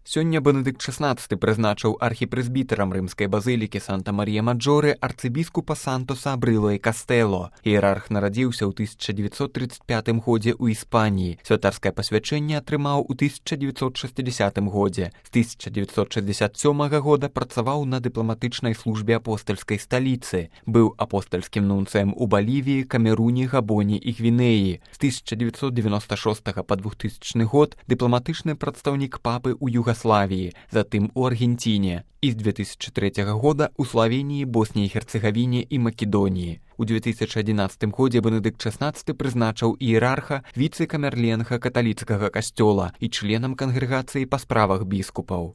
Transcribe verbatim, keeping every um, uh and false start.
Сёння Бенедыкт шаснаццаты прызначыў архіпрэзбітарам рымскай базылікі Санта-Марія-Маджоры арцыбіскупа Сантоса Абрыло і Кастэло. Іерарх нарадзіўся ў тысяча дзевяцьсот тридцать пятым годзе ў Іспаніі. Святарскае пасвячэнне атрымаў у тысяча дзевяцьсот шэсцідзясятым годзе. З тысяча дзевяцьсот шэсцьдзясят сёмага года працаваў на дыпламатычнай службе апостальскай сталіцы. Быў апостальскім нунцыем у Балівіі, Камеруне, Габоне і Гвінеі. З тысяча дзевяцьсот девяносто шостага па двухтысячны год дыпламатычны прадстаўнік папы ў Югаславіі, затым у Аргенціне, і з две тысячи третьего года у Славенії, Босніі і Герцэгавіне і Македоніі. У две тысячи одиннадцатым годзе Бенедыкт шаснаццаты прызначыў іерарха віцэ-камерленга каталіцкага касцёла і членам кангрэгацыі па справах біскупаў.